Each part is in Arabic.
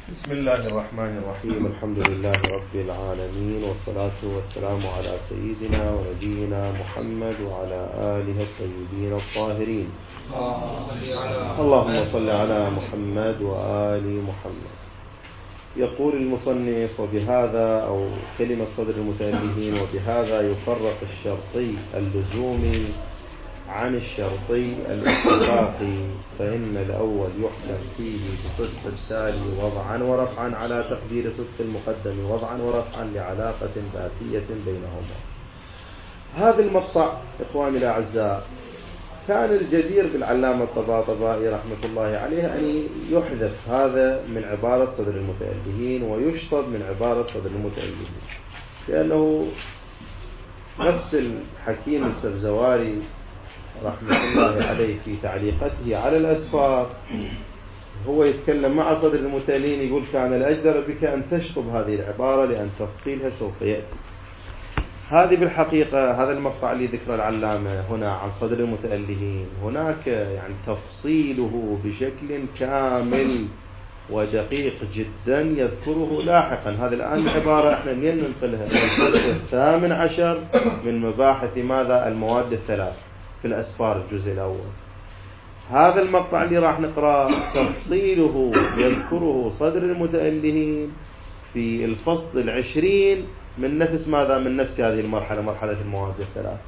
بسم الله الرحمن الرحيم. الحمد لله رب العالمين، والصلاة والسلام على سيدنا ونبينا محمد وعلى آله الطيبين الطاهرين. اللهم صل على محمد وآل محمد. يقول المصنف: وبهذا أو كلمة صدر المتألهين وبهذا يفرق الشرطي اللزومي عن الشرطي الاتفاقي، فإن الأول يحكم فيه بصدق التالي وضعا ورفعا على تقدير صدق المقدم وضعا ورفعا لعلاقة ذاتية بينهما. هذا المقطع إخواني الأعزاء كان الجدير بالعلامة الطباطبائي رحمة الله عليه أن يحذف هذا من عبارة صدر المتألهين ويشطب من عبارة صدر المتألهين، لأنه نفس الحكيم السبزواري رحمة الله عليه في تعليقته على الأسفار هو يتكلم مع صدر المتألهين يقول: كان الأجدر بك أن تشطب هذه العبارة لأن تفصيلها سوف يأتي. هذه بالحقيقة هذا المقطع اللي ذكر العلامة هنا عن صدر المتألهين هناك يعني تفصيله بشكل كامل ودقيق جدا يذكره لاحقا. هذه الآن العبارة احنا ننقلها إلى الفصل 18 من مباحث ماذا؟ المواد الثلاث في الأسفار الجزء الأول. هذا المقطع اللي راح نقرأ تفصيله يذكره صدر المتألهين في الفصل 20 من نفس ماذا؟ من نفس هذه المرحلة، مرحلة المواد الثلاث.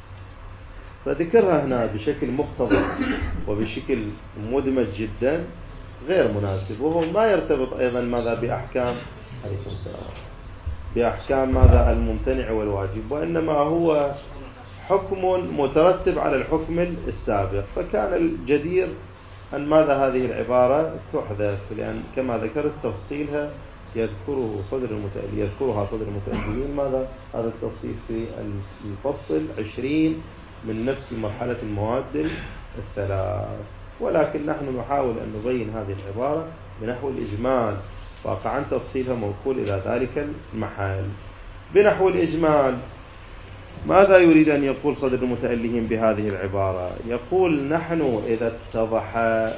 فذكرها هنا بشكل مختصر وبشكل مدمج جدا غير مناسب، وهو ما يرتبط أيضا ماذا؟ بأحكام عليكم السلام، بأحكام ماذا؟ الممتنع والواجب، وإنما هو حكم مترتب على الحكم السابق. فكان الجدير أن ماذا؟ هذه العبارة تحذف، لأن كما ذكرت تفصيلها يذكرها صدر المتألهين ماذا؟ هذا التفصيل في الفصل 20 من نفس مرحلة المواد الثلاث. ولكن نحن نحاول أن نبين هذه العبارة بنحو الإجمال، واقعا تفصيلها موكول إلى ذلك المحل. بنحو الإجمال ماذا يريد أن يقول صدر المتألهين بهذه العبارة؟ يقول: نحن إذا اتضح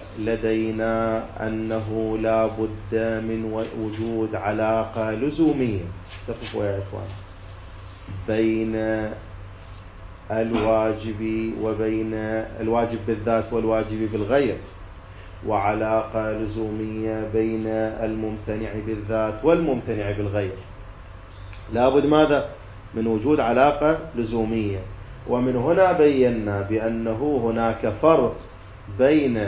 لدينا أنه لا بد من وجود علاقة لزومية، تقفوا يا إخوان، بين الواجب بالذات والواجب بالغير، وعلاقة لزومية بين الممتنع بالذات والممتنع بالغير، لابد ماذا؟ من وجود علاقة لزومية. ومن هنا بينا بأنه هناك فرق بين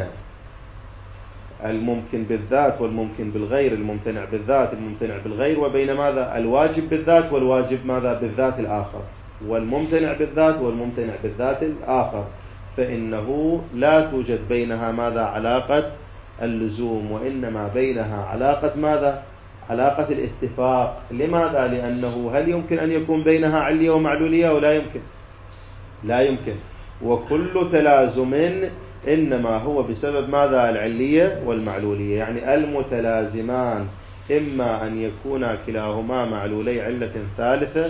الممكن بالذات والممكن بالغير، الممتنع بالذات الممتنع بالغير، وبين ماذا؟ الواجب بالذات والواجب ماذا؟ بالذات الآخر، والممتنع بالذات والممتنع بالذات الآخر. فإنه لا توجد بينها ماذا؟ علاقة اللزوم، وإنما بينها علاقة ماذا؟ علاقة الاتفاق. لماذا؟ لأنه هل يمكن أن يكون بينها علية ومعلولية أو لا يمكن؟ لا يمكن. وكل تلازم إنما هو بسبب ماذا؟ العلية والمعلولية. يعني المتلازمان إما أن يكون كلاهما معلولي علة ثالثة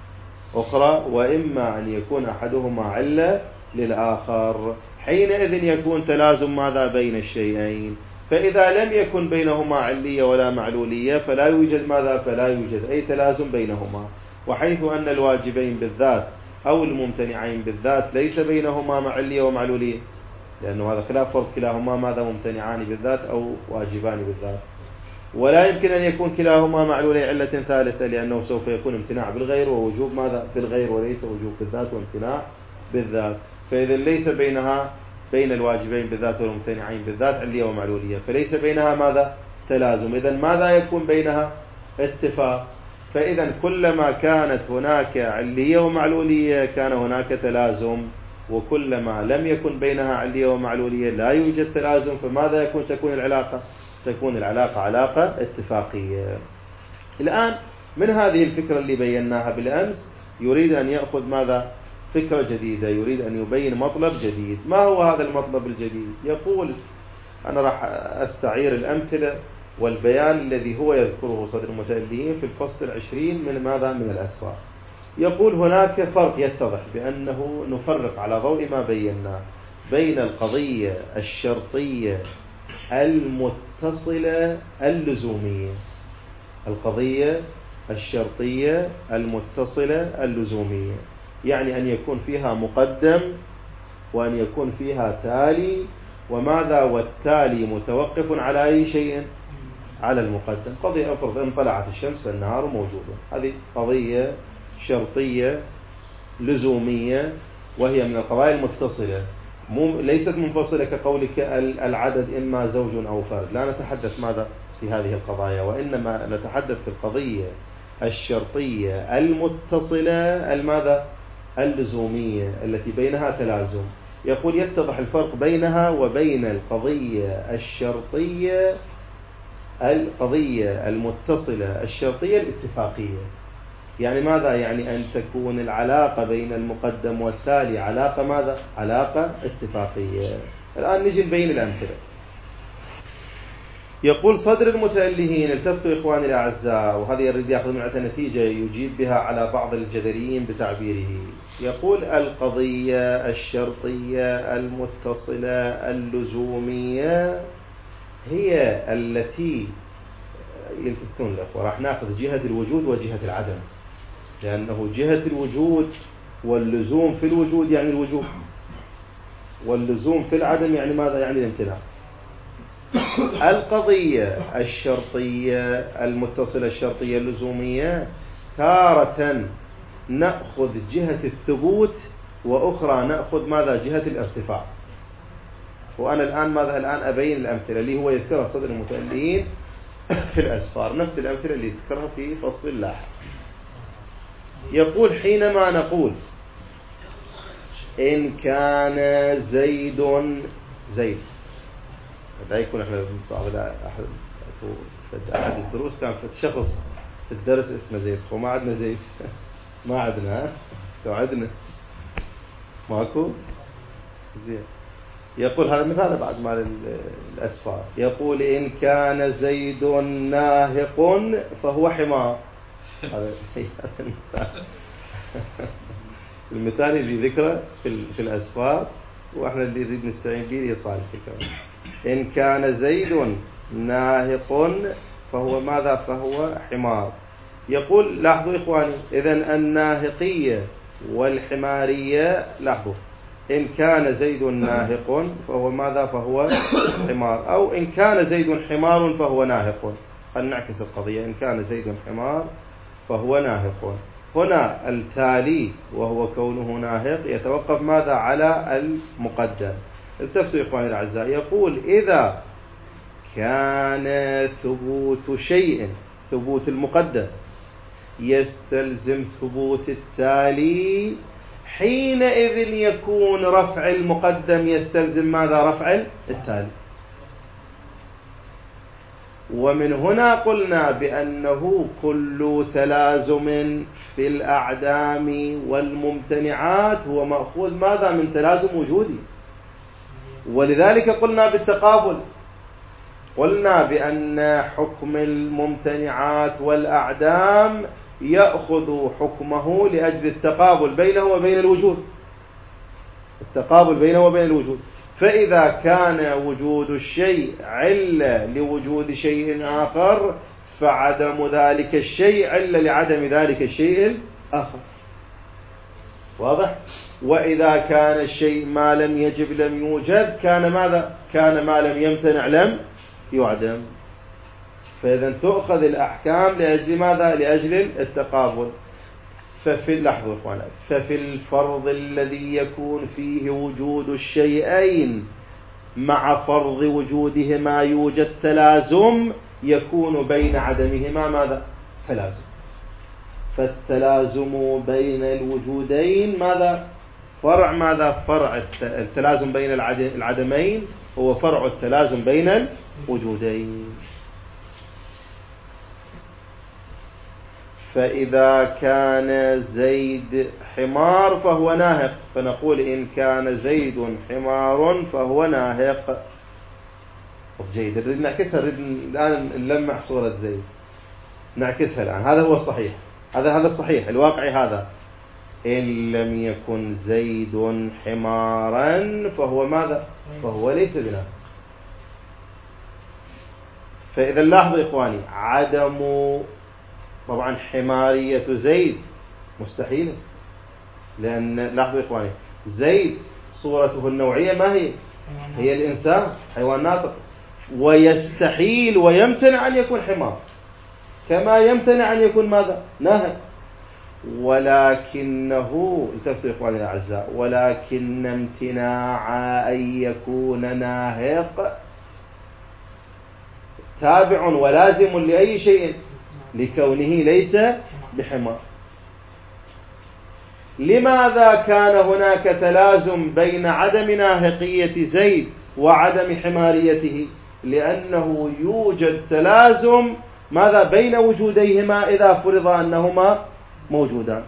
أخرى، وإما أن يكون أحدهما علة للآخر. حينئذ يكون تلازم ماذا؟ بين الشيئين. فإذا لم يكن بينهما علية ولا معلولية فلا يوجد ماذا؟ فلا يوجد أي تلازم بينهما. وحيث أن الواجبين بالذات أو الممتنعين بالذات ليس بينهما علية ومعلولية، لأنه هذا خلاف فرض كلاهما ماذا؟ ممتنعان بالذات أو واجبان بالذات. ولا يمكن أن يكون كلاهما معلولي علة ثالثة، لأنه سوف يكون امتناع بالغير ووجوب ماذا؟ بالغير، وليس وجوب بالذات وامتناع بالذات. فإذا ليس بينها بين الواجبين بالذات والممتنعين بالذات علية ومعلولية، فليس بينها ماذا؟ تلازم. إذن ماذا يكون بينها؟ اتفاق. فإذا كلما كانت هناك علية ومعلولية كان هناك تلازم، وكلما لم يكن بينها علية ومعلولية لا يوجد تلازم. فماذا تكون العلاقة؟ تكون العلاقة علاقة اتفاقية. الآن من هذه الفكرة اللي بيناها بالأمس يريد أن يأخذ ماذا؟ فكرة جديدة، يريد أن يبين مطلب جديد. ما هو هذا المطلب الجديد؟ يقول: أنا راح أستعير الأمثلة والبيان الذي هو يذكره صدر المتألهين في الفصل 20 من ماذا؟ من الأسفار. يقول: هناك فرق يتضح بأنه نفرق على ضوء ما بيناه بين القضية الشرطية المتصلة اللزومية. القضية الشرطية المتصلة اللزومية، يعني أن يكون فيها مقدم وأن يكون فيها تالي، وماذا والتالي متوقف على أي شيء؟ على المقدم. قضية أفرض إن طلعت الشمس فالنهار موجود، هذه قضية شرطية لزومية، وهي من القضايا المتصلة، ليست منفصلة كقولك العدد إما زوج أو فرد. لا نتحدث ماذا في هذه القضايا، وإنما نتحدث في القضية الشرطية المتصلة الماذا؟ اللزومية التي بينها تلازم. يقول يتضح الفرق بينها وبين القضية الشرطية، القضية المتصلة الشرطية الاتفاقية. يعني ماذا؟ يعني أن تكون العلاقة بين المقدم والتالي علاقة ماذا؟ علاقة اتفاقية. الآن نجي نبين الأمثلة. يقول صدر المتألهين، التفتوا إخواني الأعزاء، وهذه يريد يأخذ منها نتيجة يجيب بها على بعض الجدليين بتعبيره. يقول القضية الشرطية المتصلة اللزومية هي التي يلتفتون الأخوة، راح نأخذ جهة الوجود وجهة العدم، لأنه جهة الوجود واللزوم في الوجود يعني الوجود، واللزوم في العدم يعني ماذا؟ يعني الامتناع. القضية الشرطية المتصلة الشرطية اللزومية تارة نأخذ جهة الثبوت، وأخرى نأخذ ماذا؟ جهة الارتفاع. وأنا الآن ماذا؟ الآن أبين الأمثلة اللي هو يذكرها صدر المتألهين في الأسفار، نفس الأمثلة اللي يذكرها في فصل اللاحق. يقول حينما نقول إن كان زيد لا يكون احنا بعض أحد الدروس كان في شخص في الدرس اسمه زيد، وما عندنا زيد ما عندنا، عندنا ماكو زين. يقول هذا مثال بعد مال الأسفار. يقول إن كان زيد ناهق فهو حمار. هذا المثال اللي ذكره في الأسفار، وإحنا اللي نريد نستعين به هي صالح الكلام. إن كان زيد ناهق فهو ماذا؟ فهو حمار. يقول لاحظوا إخواني، إذن الناهقية والحمارية، لاحظوا إن كان زيد ناهق فهو ماذا؟ فهو حمار، أو إن كان زيد حمار فهو ناهق. فلنعكس القضية، إن كان زيد حمار فهو ناهق. هنا التالي وهو كونه ناهق يتوقف ماذا؟ على المقدم. التفتوا إخواني الأعزاء. يقول إذا كان ثبوت شيء، ثبوت المقدم يستلزم ثبوت التالي، حينئذ يكون رفع المقدم يستلزم ماذا؟ رفع التالي. ومن هنا قلنا بأنه كل تلازم في الأعدام والممتنعات هو مأخوذ ماذا؟ من تلازم وجودي. ولذلك قلنا بالتقابل، قلنا بأن حكم الممتنعات والأعدام يأخذ حكمه لأجل التقابل بينه وبين الوجود، التقابل بينه وبين الوجود. فإذا كان وجود الشيء علة لوجود شيء آخر، فعدم ذلك الشيء علة لعدم ذلك الشيء الآخر. واضح؟ وإذا كان الشيء ما لم يجب لم يوجد، كان ماذا؟ كان ما لم يمتنع لم يعدم. فإذا تؤخذ الأحكام لأجل ماذا؟ لأجل التقابل. ففي لحظة إخوانا، ففي الفرض الذي يكون فيه وجود الشيئين مع فرض وجودهما يوجد تلازم، يكون بين عدمهما ماذا؟ تلازم. فالتلازم بين الوجودين ماذا؟ فرع ماذا؟ فرع التلازم بين العدمين هو فرع التلازم بين الوجودين. فإذا كان زيد حمار فهو ناهق، فنقول إن كان زيد حمار فهو ناهق. جيد، نريد نعكسها، نريد الآن نلمح صورة زيد، نعكسها الآن. هذا هو الصحيح، هذا الصحيح الواقعي. هذا إن لم يكن زيد حمارا فهو ماذا؟ فهو ليس بناهق. فإذا لاحظوا إخواني عدم طبعا حمارية زيد مستحيلة، لأن لاحظوا إخواني زيد صورته النوعية ما هي؟ هي الإنسان، حيوان ناطق، ويستحيل ويمتنع أن يكون حمار، كما يمتنع أن يكون ماذا؟ ناهق. ولكنه انتبهوا إخواني الأعزاء، ولكن امتناع أن يكون ناهق تابع ولازم لأي شيء لكونه ليس بحمار. لماذا كان هناك تلازم بين عدم ناهقية زيد وعدم حماريته؟ لأنه يوجد تلازم ماذا بين وجوديهما إذا فرض أنهما موجودان.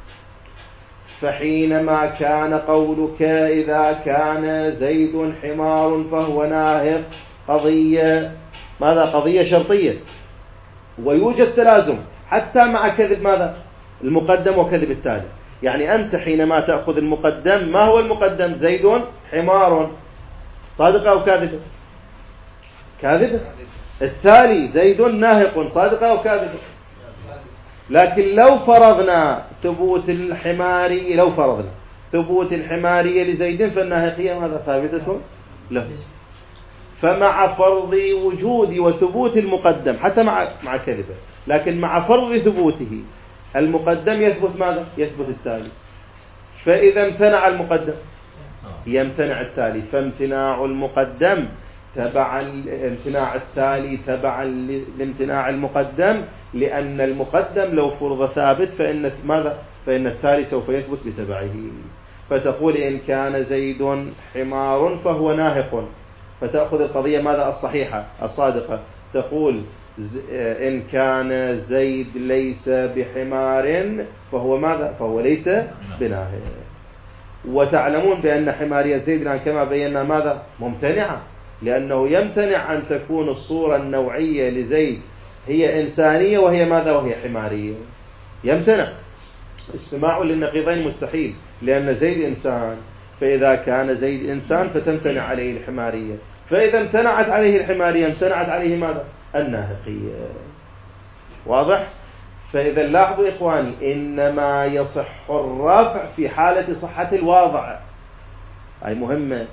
فحينما كان قولك إذا كان زيد حمار فهو ناهق قضية ماذا؟ قضية شرطية، ويوجد تلازم حتى مع كذب ماذا؟ المقدم وكذب التالي. يعني أنت حينما تأخذ المقدم، ما هو المقدم؟ زيد حمار، صادق أو كاذب؟ كاذب. التالي زيد ناهق، صادق أو كاذب؟ لكن لو فرضنا ثبوت الحمارية، لو فرضنا ثبوت الحمارية لزيد فالناهقية ماذا؟ ثابتة له. فمع فرض وجود وثبوت المقدم حتى مع كذبه، لكن مع فرض ثبوته المقدم يثبت ماذا؟ يثبت التالي. فإذا امتنع المقدم يمتنع التالي، فامتناع المقدم تبع امتناع التالي تبعا لامتناع المقدم، لأن المقدم لو فرض ثابت فإن ماذا؟ فإن التالي سوف يثبت بتبعه. فتقول إن كان زيد حمار فهو ناهق، فتأخذ القضية ماذا؟ الصحيحة الصادقة، تقول إن كان زيد ليس بحمار فهو ماذا؟ فهو ليس بناهق. وتعلمون بأن حمارية زيد كما بينا ماذا؟ ممتنعة، لأنه يمتنع أن تكون الصورة النوعية لزيد هي إنسانية وهي ماذا؟ وهي حمارية. يمتنع استماع للنقيضين مستحيل، لأن زيد إنسان، فإذا كان زيد إنسان فتمتنع عليه الحمارية، فإذا امتنعت عليه الحمارية امتنعت عليه ماذا؟ الناهقية. واضح؟ فإذا لاحظوا إخواني إنما يصح الرفع في حالة صحة الواضع. هاي مهمة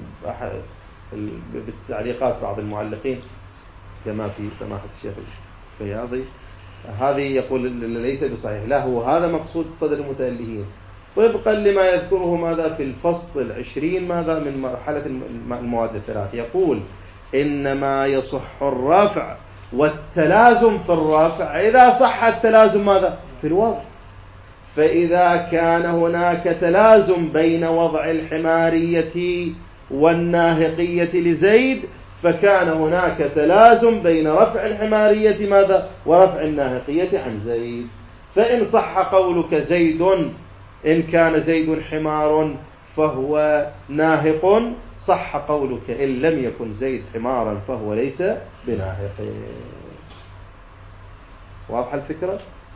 بالتعليقات بعض المعلقين كما في سماحة الشيخ الفياضي، هذه يقول ليس بصحيح، لا هو هذا مقصود صدر المتألهين. طبقا لما يذكره ماذا في الفصل 20 ماذا من مرحلة المواد الثلاث، يقول إنما يصح الرفع والتلازم في الرفع إذا صح التلازم ماذا؟ في الوضع. فإذا كان هناك تلازم بين وضع الحمارية والناهقية لزيد فكان هناك تلازم بين رفع الحمارية ماذا؟ ورفع الناهقية عن زيد. فإن صح قولك زيد إن كان زيد حمار فهو ناهق، صح قولك إن لم يكن زيد حمارا فهو ليس بناهق. واضح الفكرة؟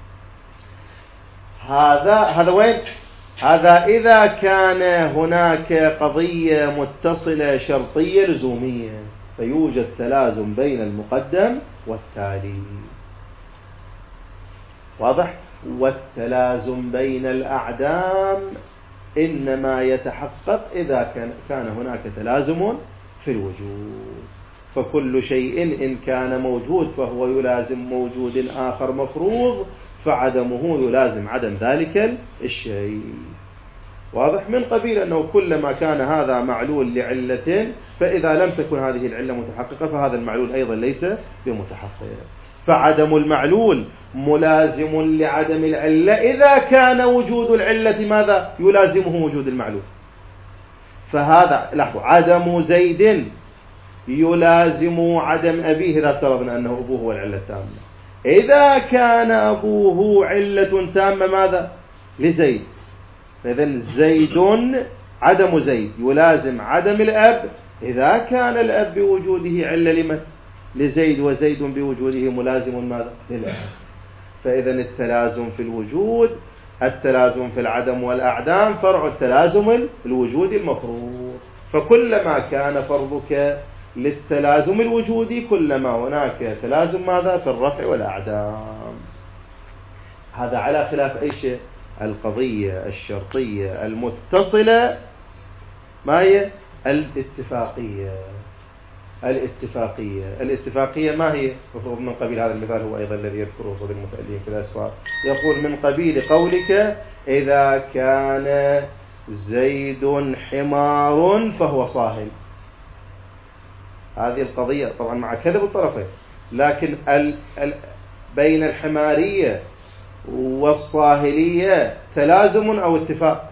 هذا وين؟ هذا إذا كان هناك قضية متصلة شرطية لزومية، فيوجد تلازم بين المقدم والتالي. واضح؟ والتلازم بين الأعدام إنما يتحقق إذا كان هناك تلازم في الوجود. فكل شيء إن كان موجود فهو يلازم موجود آخر مفروض، فعدمه يلازم عدم ذلك الشيء. واضح؟ من قبيل أنه كلما كان هذا معلول لعلة، فإذا لم تكن هذه العلة متحققة فهذا المعلول أيضا ليس بمتحقق. فعدم المعلول ملازم لعدم العلة إذا كان وجود العلة ماذا؟ يلازمه وجود المعلول. فهذا لاحظوا عدم زيد يلازم عدم أبيه إذا افترضنا أنه أبوه هو العلة التامة. إذا كان أبوه علة تامة ماذا؟ لزيد، فإذن زيد عدم زيد يلازم عدم الأب إذا كان الأب بوجوده علة لمن؟ لزيد، وزيد بوجوده ملازم ماذا؟ للأب. فإذن التلازم في الوجود، التلازم في العدم والأعدام فرع التلازم الوجود المفروض. فكلما كان فرضك للتلازم الوجودي كلما هناك تلازم ماذا في الرفع والأعدام. هذا على خلاف أي شيء؟ القضية الشرطية المتصلة ما هي؟ الاتفاقية ما هي؟ مفروض من قبيل هذا المثال هو أيضا الذي يذكره صدر المتألين في الأسفار، يقول من قبيل قولك إذا كان زيد حمار فهو صاهل. هذه القضية طبعا مع كذب الطرفين، لكن بين الحمارية والصاهلية تلازم أو اتفاق؟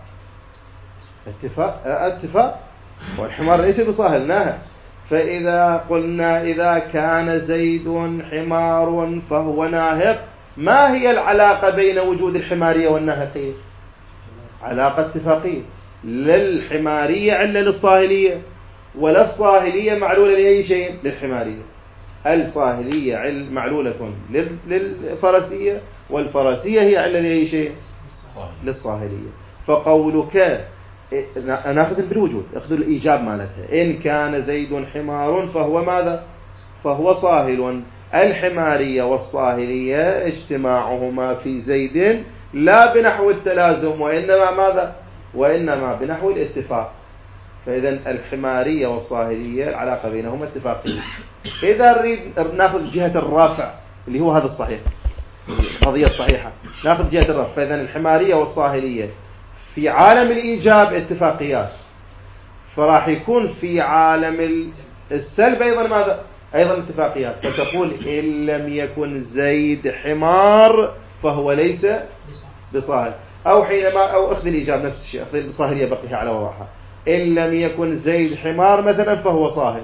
اتفاق. والحمار ليس بصاهل ناهق. فإذا قلنا إذا كان زيد حمار فهو ناهق، ما هي العلاقة بين وجود الحمارية والناهقية؟ علاقة اتفاقية. للحمارية علة للصاهلية، ولا الصاهلية معلولة لأي شيء للحمارية. الصاهلية معلولة للفرسية، والفرسية هي علة لأي شيء؟ للصاهلية. فقولك ناخذ بالوجود، اخذ الإيجاب مالتها، إن كان زيد حمار فهو ماذا؟ فهو صاهل. الحمارية والصاهلية اجتماعهما في زيد لا بنحو التلازم، وإنما ماذا؟ وإنما بنحو الاتفاق. فإذا الحمارية والصاهلية العلاقة بينهما اتفاقية. إذا نريد ناخذ جهة الرافع اللي هو هذا الصحيح، القضية الصحيحة، ناخذ جهة الرافع. فإذا الحمارية والصاهلية في عالم الإيجاب اتفاقيات، فراح يكون في عالم السلب أيضا ماذا؟ أيضا اتفاقيات. فتقول إن لم يكن زيد حمار فهو ليس بصاهل، أو حينما أو أخذ الإيجاب نفس الشيء، أخذ الصاهلية بقيها على وضعها، إن لم يكن زيد حمار مثلا فهو صاهل.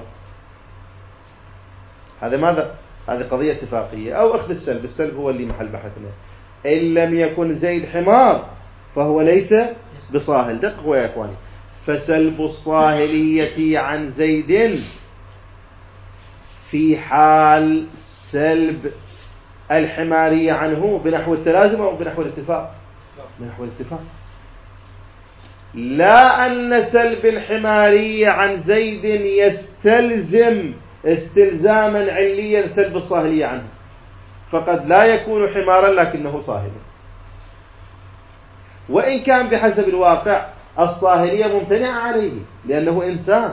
هذا ماذا؟ هذه قضية اتفاقية. أو أخذ السلب هو اللي محل بحثنا، إن لم يكن زيد حمار فهو ليس بصاهل. دققوا يا إخواني، فسلب الصاهلية عن زيد في حال سلب الحمارية عنه بنحو التلازم أو بنحو الاتفاق؟ بنحو الاتفاق. لا أن سلب الحمارية عن زيد يستلزم استلزاما عليا سلب الصاهلية عنه، فقد لا يكون حمارا لكنه صاهل، وإن كان بحسب الواقع الصاهلية ممتنعة عليه لأنه إنسان.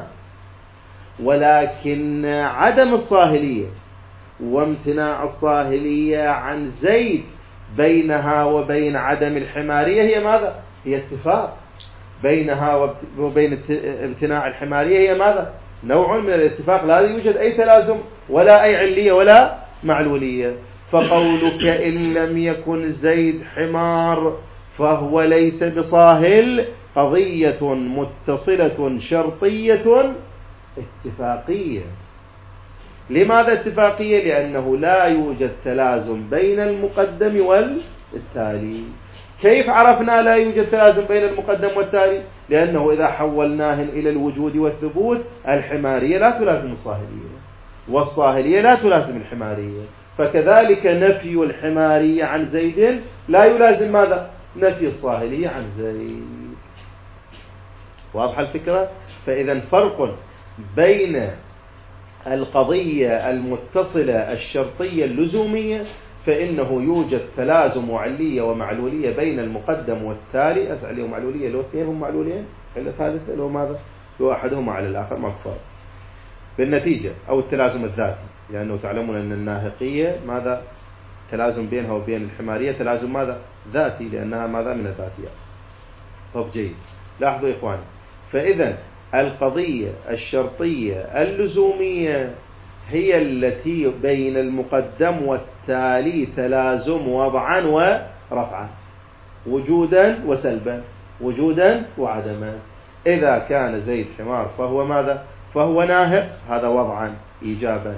ولكن عدم الصاهلية وامتناع الصاهلية عن زيد بينها وبين عدم الحمارية هي ماذا؟ هي اتفاق. بينها وبين امتناع الحمارية هي ماذا؟ نوع من الاتفاق، لا يوجد أي تلازم ولا أي علية ولا معلولية. فقولك إن لم يكن زيد حمار فهو ليس بصاهل قضية متصلة شرطية اتفاقية. لماذا اتفاقية؟ لأنه لا يوجد تلازم بين المقدم والتالي. كيف عرفنا لا يوجد تلازم بين المقدم والتالي؟ لأنه إذا حولناه إلى الوجود والثبوت، الحمارية لا تلازم الصاهلية، والصاهلية لا تلازم الحمارية، فكذلك نفي الحمارية عن زيد لا يلازم ماذا؟ نفي الصاهلية عن زيد. واضح الفكرة؟ فإذا فرق بين القضية المتصلة الشرطية اللزومية، فإنه يوجد تلازم علية ومعلولية بين المقدم والتالي. علية ومعلولية لو اثنين هم معلولين، إلا ثالثة لو ماذا؟ لو أحدهما على الآخر مكفر بالنتيجة، أو التلازم الذاتي، لأنه تعلمون أن الناهقية ماذا؟ تلازم بينها وبين الحمارية تلازم ماذا؟ ذاتي، لأنها ماذا؟ من الذاتيات. طب جيد، لاحظوا إخواني، فإذا القضية الشرطية اللزومية هي التي بين المقدم والتالي تلازم وضعا ورفعا، وجودا وسلبا، وجودا وعدما. إذا كان زيد حمار فهو ماذا؟ فهو ناهق، هذا وضعا إيجابا.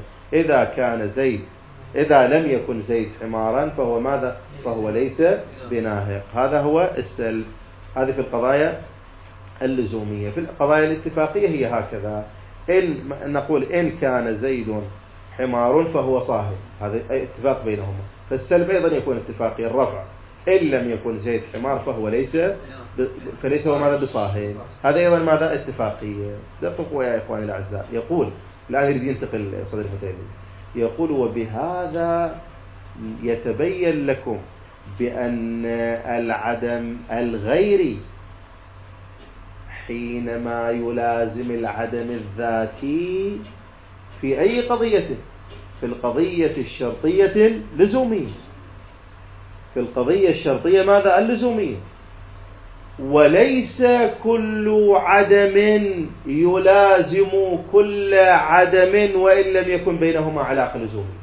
إذا لم يكن زيد حمارا فهو ماذا؟ فهو ليس بناهق، هذا هو السلب. هذه في القضايا اللزومية. في القضايا الاتفاقية هي هكذا، إن نقول إن كان زيد حمار فهو صاهل، هذا اتفاق بينهما. فالسلب أيضا يكون اتفاقي، الرفع. إن لم يكن زيد حمار فهو فليس هو ماذا؟ بصاهل، هذا أيضا ماذا؟ اتفاقية. دققوا يا إخواني الأعزاء، يقول الآن يريد ينتقل صدر المتألي، يقول وبهذا يتبين لكم بأن العدم الغيري حينما يلازم العدم الذاتي في أي قضية، في القضية الشرطية اللزومية، في القضية الشرطية ماذا؟ اللزومية. وليس كل عدم يلازم كل عدم وإن لم يكن بينهما علاقة لزومية.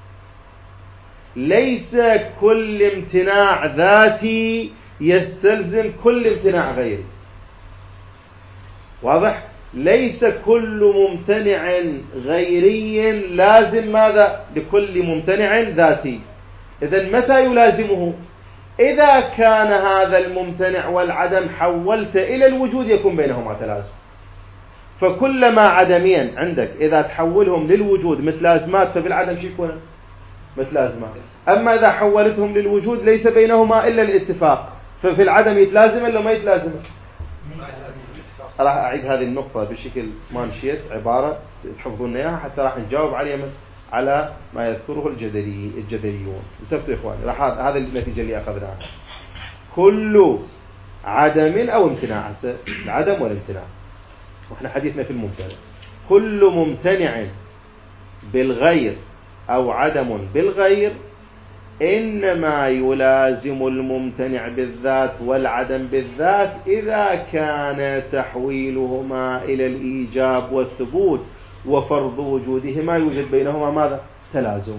ليس كل امتناع ذاتي يستلزم كل امتناع غيري. واضح؟ ليس كل ممتنع غيري لازم ماذا؟ لكل ممتنع ذاتي. إذن متى يلازمه؟ إذا كان هذا الممتنع والعدم حولت إلى الوجود يكون بينهما تلازم. فكلما عدمين عندك إذا تحولهم للوجود متلازمات ففي العدم شو يكون؟ متلازمات. أما إذا حولتهم للوجود ليس بينهما إلا الاتفاق ففي العدم يتلازم ولا ما يتلازم؟ راح أعيد هذه النقطة بشكل ما مشيت عبارة تحفظون إياها حتى راح نجاوب على ما يذكره الجدليون. انتبهوا يا إخواني، راح هذا النتيجة اللي أخذناها. كل عدم أو امتناع، العدم والامتناع، وإحنا حديثنا في الممتنع. كل ممتنع بالغير أو عدم بالغير إنما يلازم الممتنع بالذات والعدم بالذات إذا كان تحويلهما إلى الإيجاب والثبوت وفرض وجودهما يوجد بينهما ماذا؟ تلازم.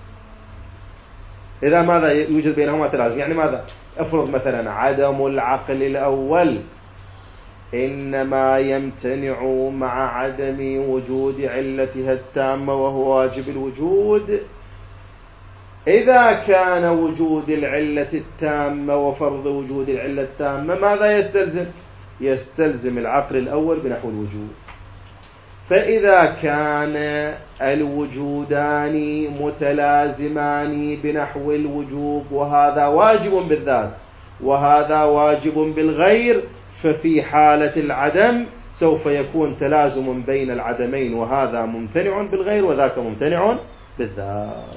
إذا ماذا يوجد بينهما تلازم؟ يعني ماذا؟ افرض مثلا عدم العقل الأول إنما يمتنع مع عدم وجود علتها التامة وهو واجب الوجود إذا كان وجود العلة التامة وفرض وجود العلة التامة ماذا يستلزم؟ يستلزم العقل الأول بنحو الوجود. فإذا كان الوجودان متلازمان بنحو الوجوب وهذا واجب بالذات وهذا واجب بالغير ففي حالة العدم سوف يكون تلازم بين العدمين وهذا ممتنع بالغير وذاك ممتنع بالذات.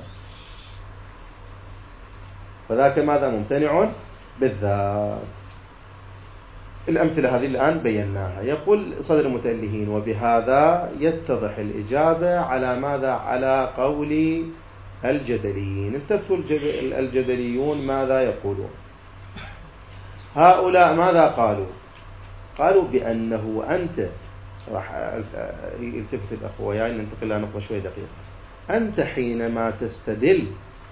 فذاك ماذا؟ ممتنع بالذات. الأمثلة هذه الآن بيناها. يقول صدر المتألهين وبهذا يتضح الإجابة على ماذا؟ على قول الجدليين. انتبهوا الجدليون ماذا يقولون؟ هؤلاء ماذا قالوا؟ قالوا بأنه أنت راح يلتفت الأخوة وياي ننتقل لها نقطة شوي دقيقة. أنت حينما تستدل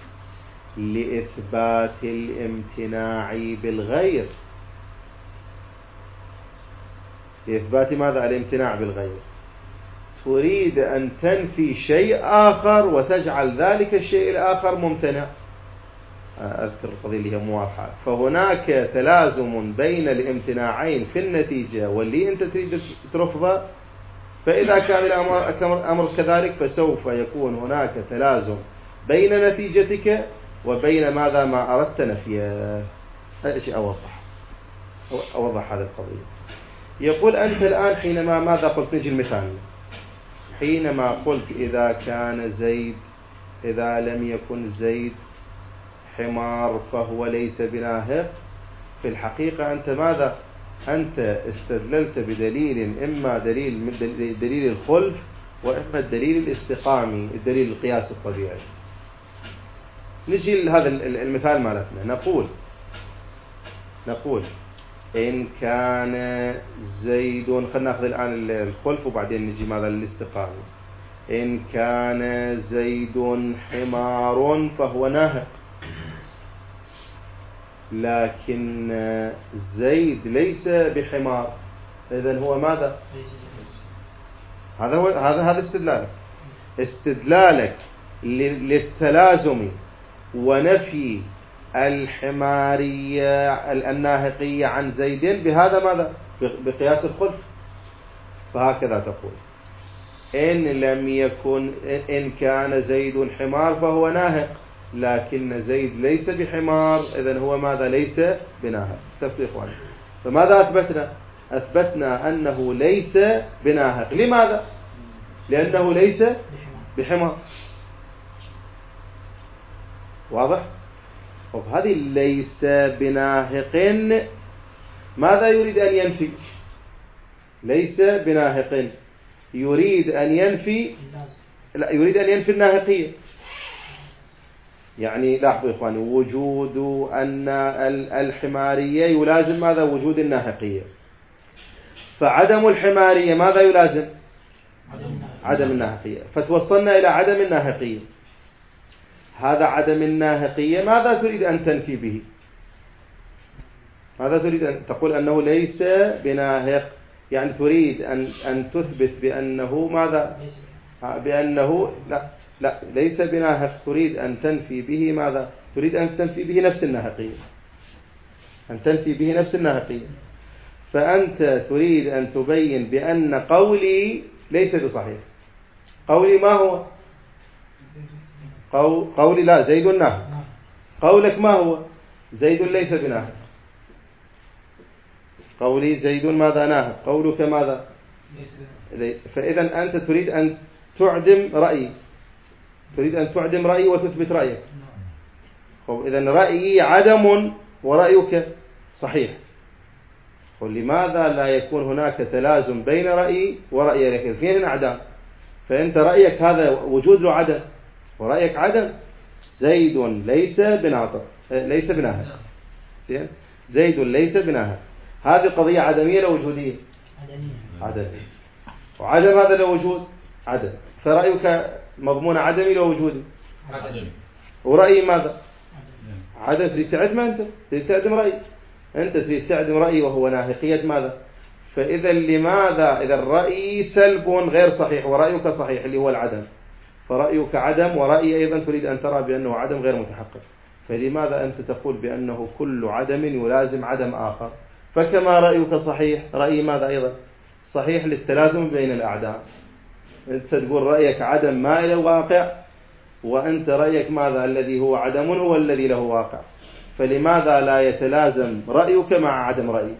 لإثبات الامتناع بالغير، لإثبات ماذا؟ الامتناع بالغير، تريد أن تنفي شيء آخر وتجعل ذلك الشيء الآخر ممتنع. أذكر القضية اللي هي مواضحة. فهناك تلازم بين الامتناعين في النتيجة واللي أنت تريد ترفضه، فإذا كان الأمر كذلك فسوف يكون هناك تلازم بين نتيجتك وبين ماذا؟ ما أردت نفيه. أوضح هذه القضية. يقول أنت الآن حينما ماذا قلت؟ نجي المثال. حينما قلت إذا كان زيد، إذا لم يكن زيد حمار فهو ليس بناهق، في الحقيقة أنت ماذا؟ أنت استدللت بدليل إما دليل الخلف وإما الدليل الاستقامي، الدليل القياس الطبيعي. نجي لهذا المثال مالتنا. نقول إن كان زيد، خلينا نأخذ الآن الخلف وبعدين نجي ماذا؟ الاستقامي. إن كان زيد حمار فهو ناهق، لكن زيد ليس بحمار، إذن هو ماذا؟ هذا استدلالك للتلازم ونفي الحمارية الناهقية عن زيد بهذا ماذا؟ بقياس الخلف. فهكذا تقول إن كان زيد حمار فهو ناهق، لكن زيد ليس بحمار، إذن هو ماذا؟ ليس بناهق. استفتوا يا إخواني. فماذا أثبتنا؟ أثبتنا أنه ليس بناهق. لماذا؟ لأنه ليس بحمار. واضح؟ هذه ليس بناهق ماذا يريد أن ينفي؟ ليس بناهق يريد أن ينفي، لا، يريد أن ينفي الناهقية. يعني لاحظوا يا إخواني، وجود أن الحمارية يلازم ماذا؟ وجود الناهقية. فعدم الحمارية ماذا يلازم؟ عدم الناهقية. فتوصلنا إلى عدم الناهقية. هذا عدم الناهقية ماذا تريد أن تنفي به؟ ماذا تريد أن تقول؟ أنه ليس بناهق، يعني تريد أن تثبت بأنه ماذا؟ بأنه لا ليس بناهق، تريد أن تنفي به ماذا؟ تريد أن تنفي به نفس الناهقية، أن تنفي به نفس الناهقية. فأنت تريد أن تبين بأن قولي ليس بصحيح. قولي ما هو؟ قولي لا، زيد ناهق. قولك ما هو؟ زيد ليس بناهق. قولي زيد ماذا؟ ناهق. قولك ماذا؟ فإذا أنت تريد أن تعدم رأيي، تريد أن تعدم رأيي وتثبت رأيك. إذن رأيي عدم ورأيك صحيح. لماذا لا يكون هناك تلازم بين رأيي ورأيك؟ الاثنين انعدام. فأنت رأيك هذا وجود له عدم، ورأيك عدم. زيد ليس بناطق، ليس بناهق. زيد ليس بناهق. هذه قضية عدمية لو وجودية؟ عدمية. وعدم هذا لو وجود؟ عدم. فرأيك مضمون عدمي لو وجودي؟ عدمي. ورأيي ماذا؟ عدم. تريد تعدم، أنت تريد تعدم رأيي، أنت تريد تعدم رأيي وهو ناهقية ماذا؟ فإذا لماذا إذا الرأي سلب غير صحيح ورأيك صحيح اللي هو العدم، فرأيك عدم ورأيي أيضا تريد أن ترى بأنه عدم غير متحقق، فلماذا أنت تقول بأنه كل عدم يلازم عدم آخر؟ فكما رأيك صحيح، رأيي ماذا أيضا صحيح للتلازم بين الأعدام. أنت تقول رأيك عدم ما إلى الواقع، وأنت رأيك ماذا؟ الذي هو عدم هو الذي له واقع. فلماذا لا يتلازم رأيك مع عدم رأيي؟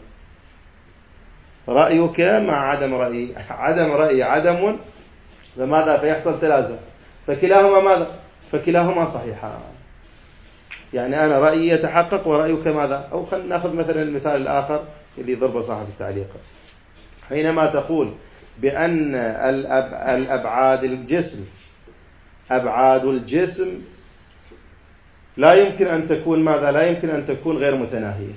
رأيك مع عدم رأيي، عدم رأيي عدم، فماذا؟ فيحصل تلازم. فكلاهما ماذا؟ فكلاهما صحيحان. يعني أنا رأيي يتحقق ورأيك ماذا؟ أو خلينا نأخذ مثلا المثال الآخر اللي ضرب صاحب التعليق. حينما تقول بأن الأبعاد الجسم، أبعاد الجسم لا يمكن أن تكون ماذا؟ لا يمكن أن تكون غير متناهية.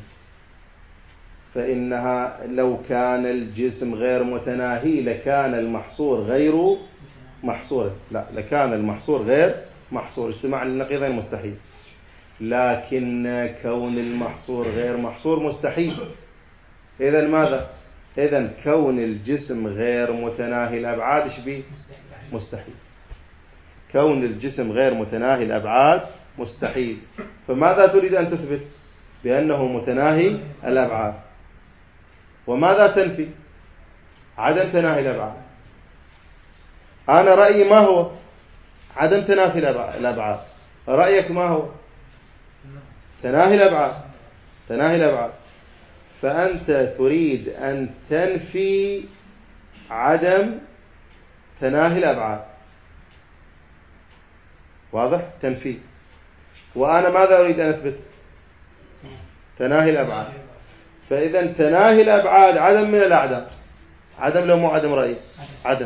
فإنها لو كان الجسم غير متناهي لكان المحصور غير محصور، لا، لكان المحصور غير محصور، اجتماع للنقيضين مستحيل. لكن كون المحصور غير محصور مستحيل. إذن ماذا؟ إذن كون الجسم غير متناهي الأبعاد إيش بيه؟ مستحيل. كون الجسم غير متناهي الأبعاد مستحيل. فماذا تريد أن تثبت؟ بأنه متناهي الأبعاد. وماذا تنفي؟ عدم تناهي الأبعاد. أنا رأيي ما هو؟ عدم تنافي الأبعاد. رأيك ما هو؟ تناهي الأبعاد. تناهي الأبعاد. فأنت تريد أن تنفي عدم تناهي الأبعاد. واضح؟ تنفي. وأنا ماذا أريد أن أثبت؟ تناهي الأبعاد. فإذا تناهي الأبعاد عدم من الأعدام. عدم لو مو عدم رأي، عدم.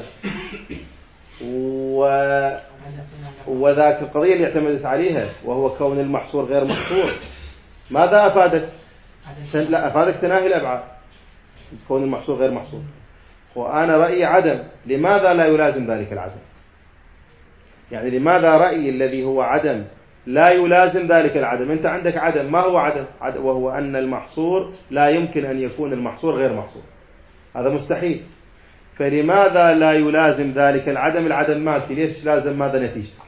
وذاك القضية اللي اعتمدت عليها وهو كون المحصور غير محصور، ماذا أفادك؟ لا، أفادك تناهي الأبعاد، كون المحصور غير محصور. وأنا رأيي عدم، لماذا لا يلازم ذلك العدم؟ يعني لماذا رأيي الذي هو عدم لا يلازم ذلك العدم؟ أنت عندك عدم، ما هو عدم؟ وهو أن المحصور لا يمكن أن يكون المحصور غير محصور، هذا مستحيل. فلماذا لا يلازم ذلك العدم؟ العدم مالتي، ليش لازم ماذا نتيجة؟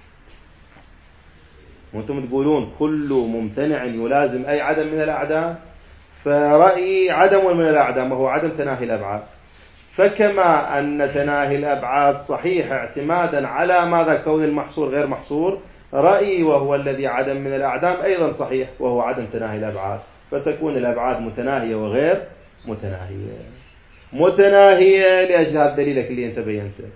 وأنتم تقولون كل ممتنع يلازم أي عدم من الأعدام، فرأيي عدم من الأعدام وهو عدم تناهي الأبعاد. فكما أن تناهي الأبعاد صحيح اعتمادا على ماذا؟ كون المحصور غير محصور، رأيي وهو الذي عدم من الأعدام أيضا صحيح وهو عدم تناهي الأبعاد. فتكون الأبعاد متناهية وغير متناهية. متناهية لأجل هذا دليلك اللي أنت بينته،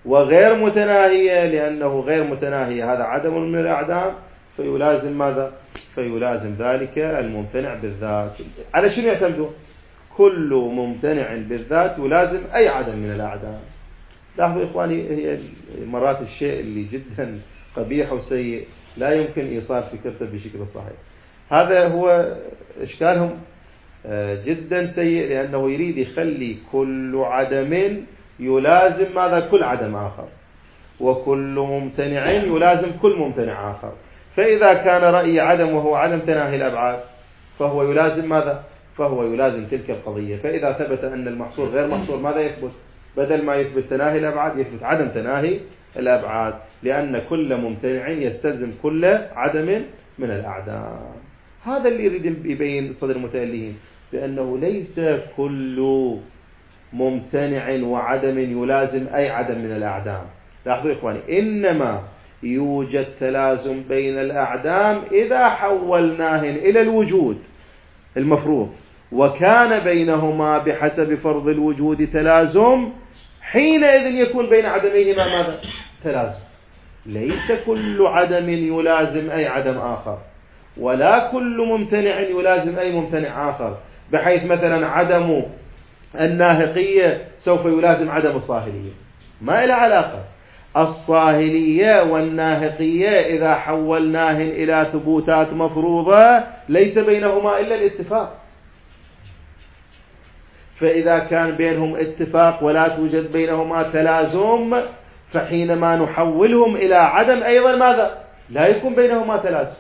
وغير متناهية، لأنه غير متناهية هذا عدم من الأعدام، فيلازم ماذا؟ فيلازم ذلك الممتنع بالذات. على شنو يعتمدون؟ كل ممتنع بالذات يلازم أي عدم من الأعدام. لاحظوا إخواني، هي مرات الشيء اللي جدا قبيح وسيء لا يمكن إيصال فكرته بشكل صحيح. هذا هو إشكالهم جدا سيء، لأنه يريد يخلي كل عدم يلازم ماذا؟ كل عدم آخر، وكل ممتنع يلازم كل ممتنع آخر. فإذا كان رأي عدم وهو عدم تناهي الأبعاد فهو يلازم ماذا؟ فهو يلازم تلك القضية. فإذا ثبت أن المحصور غير محصور ماذا يثبت؟ بدل ما يثبت تناهي الأبعاد يثبت عدم تناهي الأبعاد، لأن كل ممتنع يستلزم كل عدم من الأعدام. هذا اللي يريد يبين صدر المتألهين، بأنه ليس كل ممتنع وعدم يلازم أي عدم من الأعدام. لاحظوا إخواني، إنما يوجد تلازم بين الأعدام إذا حولناه إلى الوجود المفروض، وكان بينهما بحسب فرض الوجود تلازم، حينئذ يكون بين عدميهما ماذا؟ تلازم. ليس كل عدم يلازم أي عدم آخر، ولا كل ممتنع يلازم أي ممتنع آخر، بحيث مثلا عدم الناهقية سوف يلازم عدم الصاهلية، ما إلى علاقة. الصاهلية والناهقية إذا حولناه إلى ثبوتات مفروضة ليس بينهما إلا الاتفاق. فإذا كان بينهم اتفاق ولا توجد بينهما تلازم، فحينما نحولهم إلى عدم أيضا ماذا؟ لا يكون بينهما تلازم.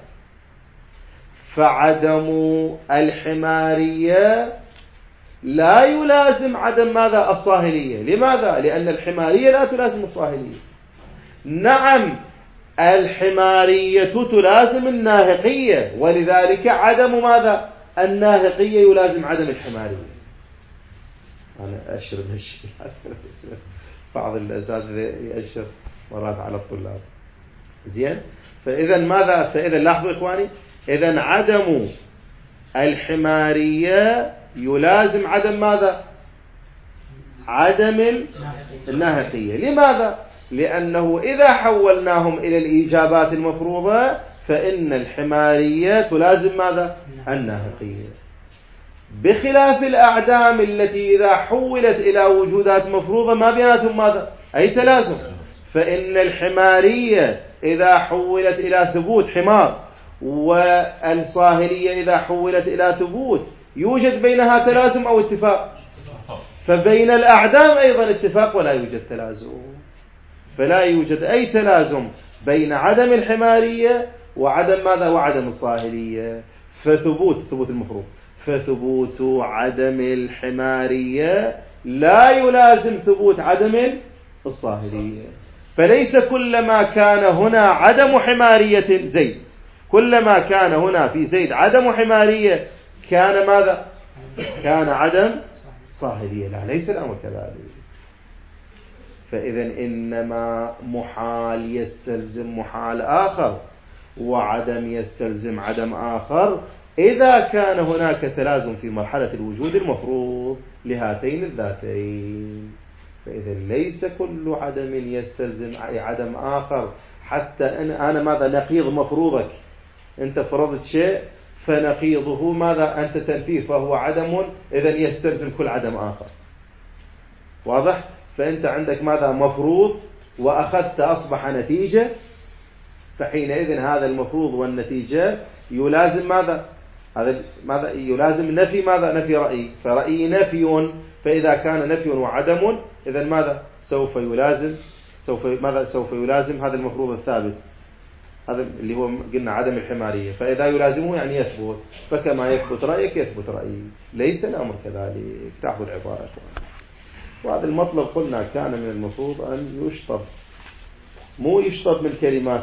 فعدم الحمارية لا يلازم عدم ماذا؟ الصاهلية. لماذا؟ لأن الحمارية لا تلازم الصاهلية. نعم، الحمارية تلازم الناهقية، ولذلك عدم ماذا؟ الناهقية يلازم عدم الحمارية. أنا أشر بهالشيء، بعض الأساتذة يأشر مرات على الطلاب. زين؟ فإذا ماذا؟ فإذا لاحظوا إخواني، إذا عدم الحمارية يلازم عدم ماذا؟ عدم الناهقية. لماذا؟ لأنه إذا حولناهم إلى الإيجابات المفروضة فإن الحمارية تلازم ماذا؟ الناهقية. بخلاف الأعدام التي إذا حولت إلى وجودات مفروضة ما بيناتهم ماذا؟ أي تلازم. فإن الحمارية إذا حولت إلى ثبوت حمار، والصاهلية إذا حولت إلى ثبوت، يوجد بينها تلازم أو اتفاق. فبين الأعدام أيضا اتفاق ولا يوجد تلازم. فلا يوجد أي تلازم بين عدم الحمارية وعدم ماذا؟ وعدم الصاهلية. ثبوت المفروض، فثبوت عدم الحمارية لا يلازم ثبوت عدم الصاهلية. فليس كلما كان هنا عدم حمارية زيد، كلما كان هنا في زيد عدم حمارية كان ماذا؟ كان عدم صاهلية. لا، ليس الأمر كذلك. فإذا إنما محال يستلزم محال آخر، وعدم يستلزم عدم آخر، إذا كان هناك تلازم في مرحلة الوجود المفروض لهاتين الذاتين. فإذا ليس كل عدم يستلزم عدم آخر. حتى أنا ماذا؟ نقيض مفروضك، أنت فرضت شيء فنقيضه ماذا؟ أنت تنفيه، فهو عدم، إذا يستلزم كل عدم آخر. واضح؟ فأنت عندك ماذا؟ مفروض، وأخذت أصبح نتيجة، فحينئذ هذا المفروض والنتيجة يلازم ماذا؟ هذا ماذا؟ يلازم نفي ماذا؟ نفي رأي. فرأي نفي، فإذا كان نفي وعدم إذا ماذا؟ سوف يلازم هذا المفروض الثابت، هذا اللي هو قلنا عدم الحمارية. فإذا يلازمه يعني يثبت، فكما يثبت رأيك يثبت رأيي. ليس الأمر كذلك. تأخذ العبارة. وهذا المطلب قلنا كان من المفروض أن يشطب، مو يشطب من كلمات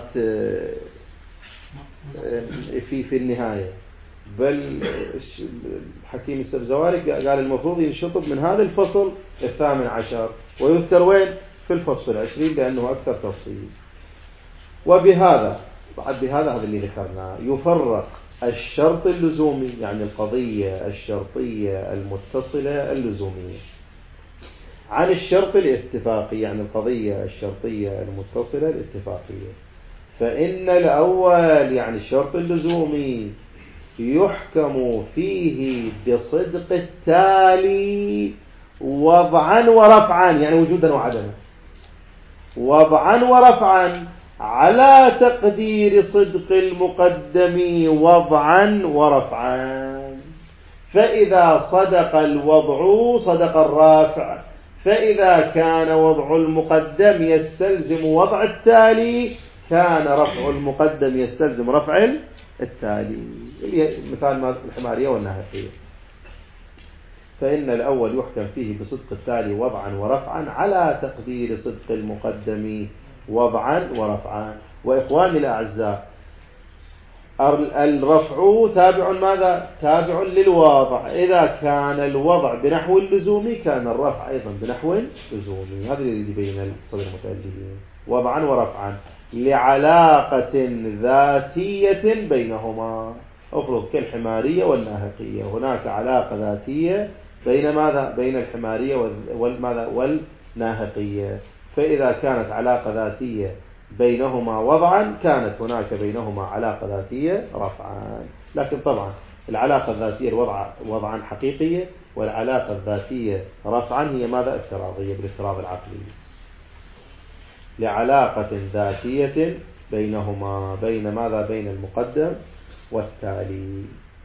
في النهاية، بل حكيم السبزواري قال المفروض ينشطب من هذا الفصل 18 ويذكر وين؟ في الفصل 20 لأنه أكثر تفصيل. وبهذا هذا اللي ذكرناه يفرق الشرط اللزومي، يعني القضية الشرطية المتصلة اللزومية، عن الشرط الاتفاقي، يعني القضية الشرطية المتصلة الاتفاقية. فإن الأول يعني الشرط اللزومي يحكم فيه بصدق التالي وضعا ورفعا، يعني وجودا وعدما، وضعا ورفعا على تقدير صدق المقدم وضعا ورفعا. فإذا صدق الوضع صدق الرافع، فإذا كان وضع المقدم يستلزم وضع التالي كان رفع المقدم يستلزم رفع التالي. مثال الحمارية والناهقية. فإن الأول يحكم فيه بصدق التالي وضعا ورفعا على تقدير صدق المقدم وضعا ورفعا. وإخواني الأعزاء، الرفع تابع ماذا؟ تابع للوضع. إذا كان الوضع بنحو اللزومي كان الرفع أيضا بنحو اللزومي. هذا اللي بين الصدر المتألفين وضعا ورفعا لعلاقة ذاتية بينهما. أفرض كالحمارية والناهقية، هناك علاقة ذاتية بين ماذا؟ بين الحمارية والناهقية. فإذا كانت علاقة ذاتية بينهما وضعا كانت هناك بينهما علاقة ذاتية رفعا. لكن طبعا العلاقة الذاتية وضعا حقيقية، والعلاقة الذاتية رفعا هي ماذا؟ افتراضية بالافتراض العقلي. لعلاقة ذاتية بينهما بين ماذا؟ بين المقدم والتالي.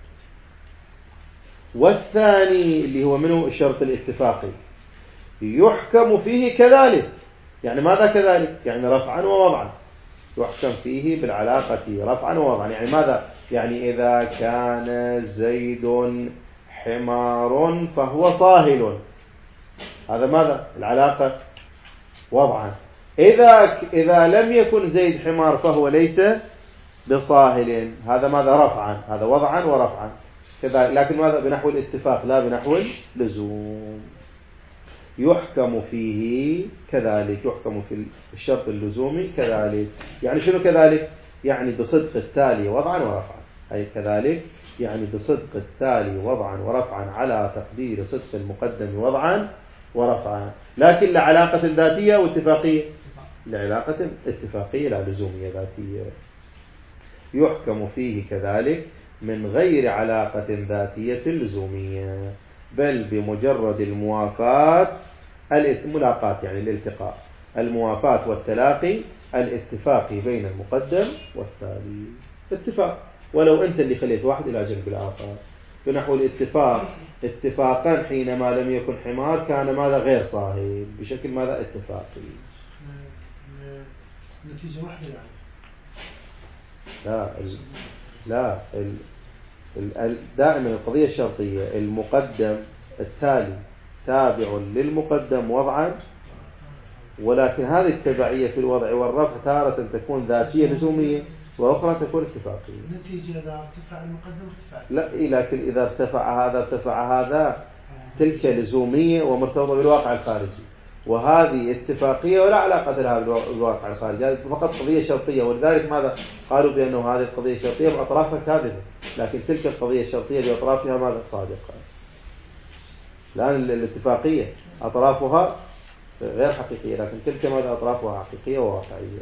والثاني اللي هو منه الشرط الاتفاقي يحكم فيه كذلك. يعني ماذا كذلك؟ يعني رفعا ووضعا. يحكم فيه بالعلاقة رفعا ووضعا. يعني ماذا؟ يعني إذا كان زيد حمار فهو صاهل، هذا ماذا؟ العلاقة وضعا. إذا لم يكن زيد حمار فهو ليس بصاهل، هذا ماذا؟ رفعا. هذا وضعا ورفعا كذلك، لكن ماذا؟ بنحو الاتفاق لا بنحو اللزوم. يحكم فيه كذلك، يحكم في الشرط اللزومي كذلك. يعني شنو كذلك؟ يعني بصدق التالي وضعا ورفعا. أي كذلك يعني بصدق التالي وضعا ورفعا على تقدير صدق المقدم وضعا ورفعا، لكن لعلاقة ذاتية واتفاقية، لعلاقة اتفاقية لا لزومية ذاتية. يحكم فيه كذلك من غير علاقة ذاتية لزومية، بل بمجرد الموافاة الملاقات، يعني الالتقاء، الموافاة والتلاقي الاتفاقي بين المقدم والتالي. اتفاق، ولو أنت اللي خليت واحد إلى جنب الآخر. بنحو الاتفاق اتفاقا حينما لم يكن حمار كان ماذا؟ غير صاحب، بشكل ماذا؟ اتفاقي. نتيجة واحدة يعني. لا دائما القضية الشرطية المقدم التالي تابع للمقدم وضعا، ولكن هذه التبعية في الوضع والرفع تارة تكون ذاتية لزومية وأخرى تكون اتفاقية. نتيجة إذا ارتفع المقدم ارتفاع. لا، لكن إذا ارتفع هذا تلك لزومية ومرتبطة بالواقع الخارجي، وهذه اتفاقية ولا علاقة لها بالواقع الخارجي. هذه فقط قضية شرطية، ولذلك ماذا قالوا؟ بأنه هذه القضية الشرطية بأطرافها كاذبة، لكن تلك القضية الشرطية بأطرافها ماذا؟ صادقة. الآن الاتفاقية أطرافها غير حقيقية، لكن تلك ماذا؟ أطرافها حقيقية وواقعية.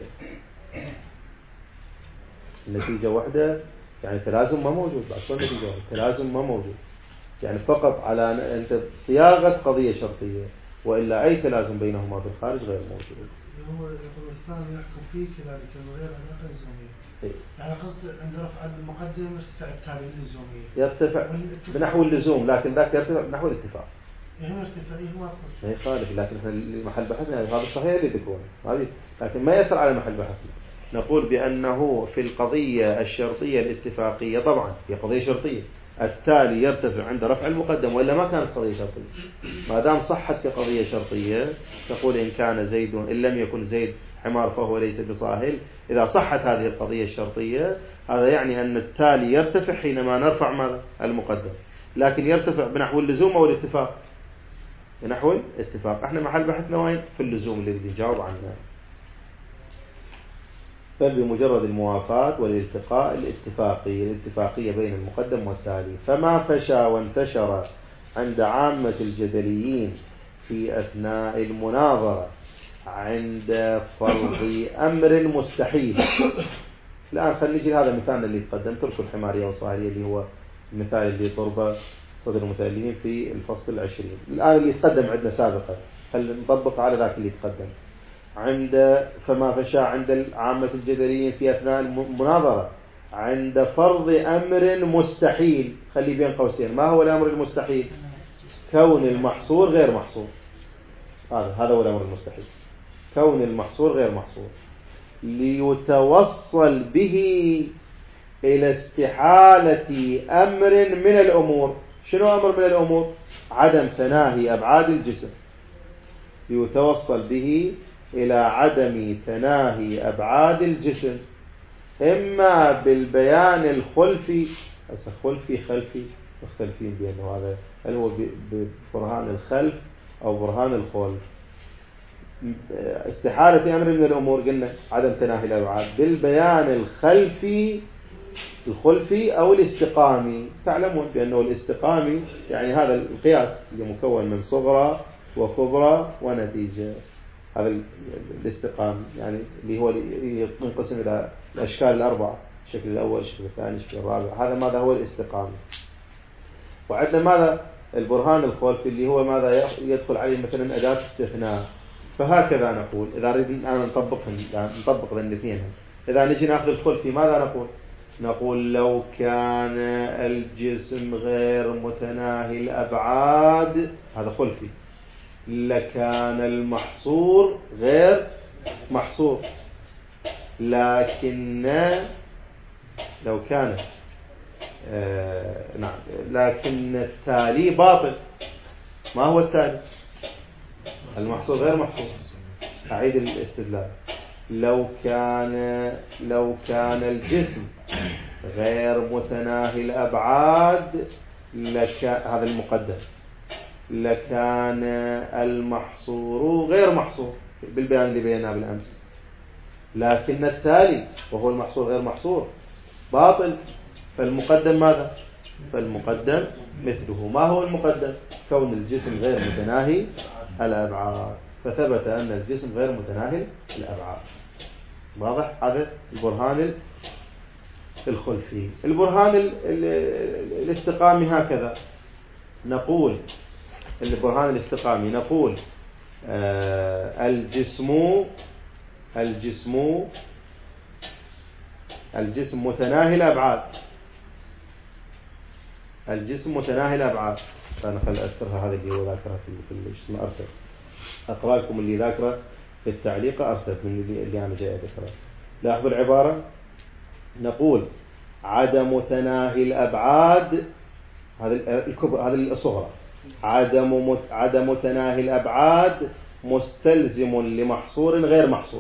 النتيجة واحدة، يعني تلازم ما موجود. بعد كل نتيجة واحدة تلازم ما موجود، يعني فقط على أنت صياغة قضية شرطية، وإلا أي تلازم بينهما بالخارج غير موجود. هو الثاني يحكم فيه كذلك من غير علاقة لزومية. يعني قصد عند رفع المقدم يرتفع التالي للزومية، يرتفع بنحو اللزوم، لكن ذاك يرتفع بنحو الاتفاق. يعني ارتفاعيه ما ما يخالف، لكن محل بحثنا هذا الصحيح اللي ذكرونه هذه، لكن ما يأثر على محل بحثنا. نقول بأنه في القضية الشرطية الاتفاقية طبعا هي قضية شرطية، التالي يرتفع عند رفع المقدم، وإلا ما كانت قضية شرطية. ما دام صحت كقضية شرطية تقول إن كان زيد إن لم يكن زيد حمار فهو ليس بصاهل. إذا صحت هذه القضية الشرطية هذا يعني أن التالي يرتفع حينما نرفع ماذا؟ المقدم، لكن يرتفع بنحو اللزوم أو الاتفاق؟ بنحو الاتفاق. احنا محل بحثنا وين؟ في اللزوم اللي نجاوب عنه. بل بمجرد الموافاة والالتقاء الاتفاقية بين المقدم والتالي. فما فشى وانتشر عند عامة الجدليين في أثناء المناظرة عند فرض أمر مستحيل. الآن خلينا نجي هذا مثالنا اللي تقدم، تركوا الحمارية والصاهرية اللي هو المثال اللي ضربه صدر المثاليين في الفصل 20. الآن اللي تقدم عندنا سابقا خلينا نطبق على ذاك اللي تقدم. عند فما فشاء عند عامة الجدليين في أثناء المناظرة عند فرض أمر مستحيل، خلي بين قوسين، ما هو الأمر المستحيل؟ كون المحصور غير محصور. هذا هو الأمر المستحيل، كون المحصور غير محصور، ليتوصل به إلى استحالة أمر من الأمور. شنو أمر من الأمور؟ عدم تناهي أبعاد الجسم، ليتوصل به إلى عدم تناهي أبعاد الجسم، إما بالبيان الخلفي، خلفي خلفي مختلفين بأنه هذا هل هو ببرهان الخلف أو برهان الخلف. استحالة أمر من الأمور قلنا عدم تناهي الأبعاد بالبيان الخلفي أو الاستقامي. تعلمون بأنه الاستقامي يعني هذا القياس اللي مكون من صغرى وكبرى ونتيجة، هذا الاستقامي يعني اللي هو ينقسم إلى الأشكال الأربعة، الشكل الأول، الشكل الثاني، الشكل الرابع، هذا ماذا هو الاستقامي. وعندنا ماذا البرهان الخلفي اللي هو ماذا يدخل عليه مثلا أداة استثناء. فهكذا نقول إذا أريد أن نطبق الاثنين، إذا نجي نأخذ الخلفي ماذا نقول لو كان الجسم غير متناهي الأبعاد، هذا خلفي، لكان المحصور غير محصور. لكن لو كان لكن التالي باطل. ما هو التالي؟ المحصور غير محصور. أعيد الاستدلال. لو كان الجسم غير متناهي الأبعاد هذا المقدم، لكان المحصور غير محصور بالبيان اللي بيناه بالأمس. لكن التالي وهو المحصور غير محصور باطل. فالمقدم ماذا؟ فالمقدم مثله. ما هو المقدم؟ كون الجسم غير متناهي الأبعاد، فثبت أن الجسم غير متناهي الأبعاد. واضح؟ هذا البرهان الخلفي. البرهان الاستقامي هكذا نقول، البرهان الاستقامي نقول الجسم متناهي الأبعاد، الجسم متناهي الأبعاد. فأنا خل أذكرها، هذه اللي هو ذاكرها في الجسم أرتب، أقرأ لكم اللي ذاكره في التعليق أرتب من اللي أنا جاي أذكره. لاحظوا العبارة، نقول عدم تناهي الأبعاد، هذا الصغرى، عدم تناهي الأبعاد مستلزم لمحصور غير محصور.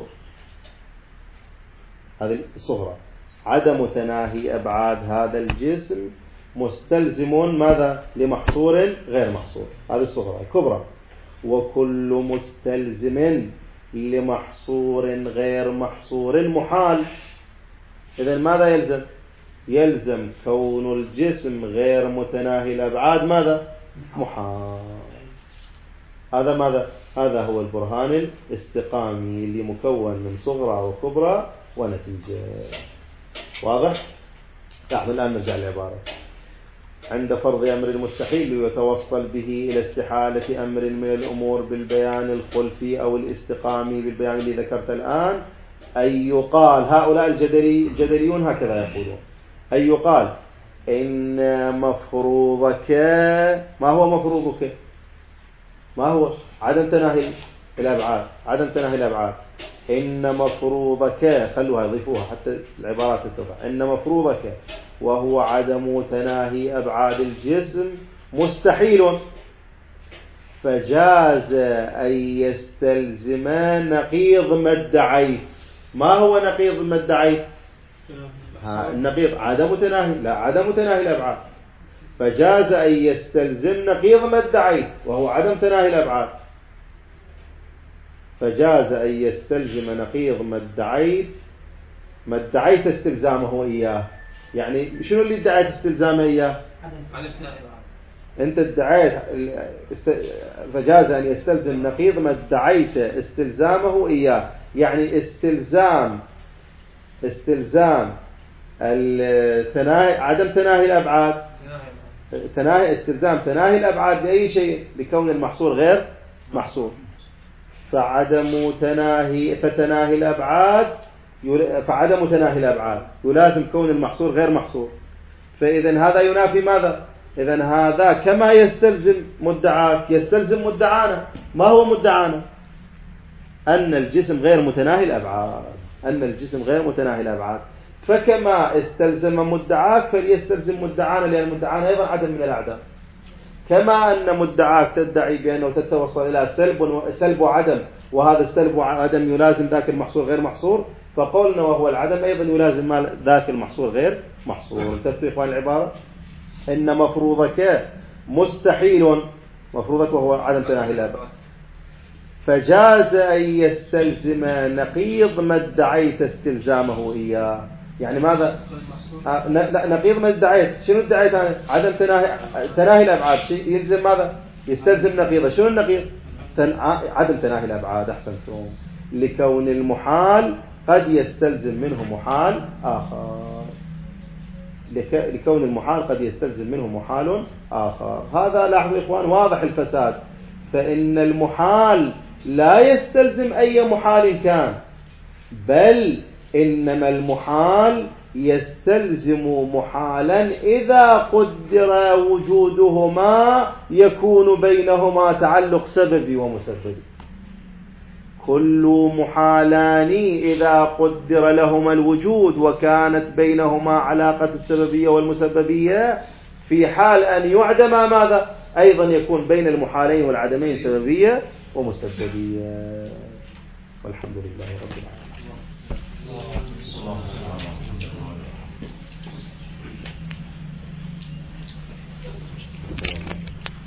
هذه الصغرى، عدم تناهي أبعاد هذا الجسم مستلزم ماذا؟ لمحصور غير محصور. هذه الصغرى. الكبرى، وكل مستلزم لمحصور غير محصور محال. إذن ماذا يلزم؟ يلزم كون الجسم غير متناهي الأبعاد ماذا؟ محال. هذا ماذا؟ هذا هو البرهان الاستقامي اللي مكون من صغرى وكبرى ونتيجة. واضح؟ الآن نرجع للعبارة. عند فرض أمر المستحيل يتوصل به إلى استحالة أمر من الأمور بالبيان الخلفي أو الاستقامي بالبيان اللي ذكرت الآن. أي يقال، هؤلاء الجدليون هكذا يقولون، أي يقال إن مفروضك، ما هو مفروضك؟ ما هو؟ عدم تناهي الأبعاد، عدم تناهي الأبعاد. إن مفروضك، خلوها يضيفوها حتى العبارات تتضح. إن مفروضك وهو عدم تناهي أبعاد الجسم مستحيل، فجاز أن يستلزم نقيض ما ادعيت. ما هو نقيض ما ادعيت؟ النقيض عدم تناهي، لا عدم تناهي الأبعاد، فجاز أن يستلزم نقيض ما ادعيت وهو عدم تناهي الأبعاد. فجاز أن يستلزم نقيض ما ادعيت استلزامه إياه. يعني شنو اللي ادعيت استلزامه إياه؟ أنت ادعيت فجاز أن يستلزم نقيض ما ادعيت استلزامه إياه. يعني استلزام عدم تناهي الأبعاد، استلزام تناهي الأبعاد بأي شيء لكون المحصور غير محصور. فعدم تناهي الأبعاد يلازم كون المحصور غير محصور. فإذا هذا ينافي ماذا؟ إذا هذا كما يستلزم مدعاك يستلزم مدعانا. ما هو مدعانا؟ أن الجسم غير متناهي الأبعاد. فكما استلزم مدعاك فليستلزم مدعانا، لأن مدعانا أيضا عدم من الأعدام. كما أن مدعاك تدعي بأنه تتوصل إلى سلب وعدم، وهذا السلب وعدم يلازم ذاك المحصور غير محصور، فقولنا وهو العدم أيضا يلازم ذاك المحصور غير محصور. انتبهوا إخوان العبارة. إن مفروضك مستحيل، مفروضك وهو عدم تناهي الأبعاد، فجاز أن يستلزم نقيض ما ادعيت استلزامه إياه. يعني ماذا؟ نقيض ما ادعيت. شنو ادعيت أنا؟ عدم تناهي الأبعاد. شيء يلزم ماذا؟ يستلزم نقيضة. شنو النقيض؟ عدم تناهي الأبعاد. أحسنتم. لكون المحال قد يستلزم منه محال آخر. لكون المحال قد يستلزم منه محال آخر. هذا لاحظوا إخوان واضح الفساد. فإن المحال لا يستلزم أي محال كان، بل إنما المحال يستلزم محالا إذا قدر وجودهما يكون بينهما تعلق سببي ومسببي. كل محالان إذا قدر لهما الوجود وكانت بينهما علاقة السببية والمسببية، في حال أن يعدما ماذا؟ أيضا يكون بين المحالين والعدمين سببية ومسببية. والحمد لله رب العالمين.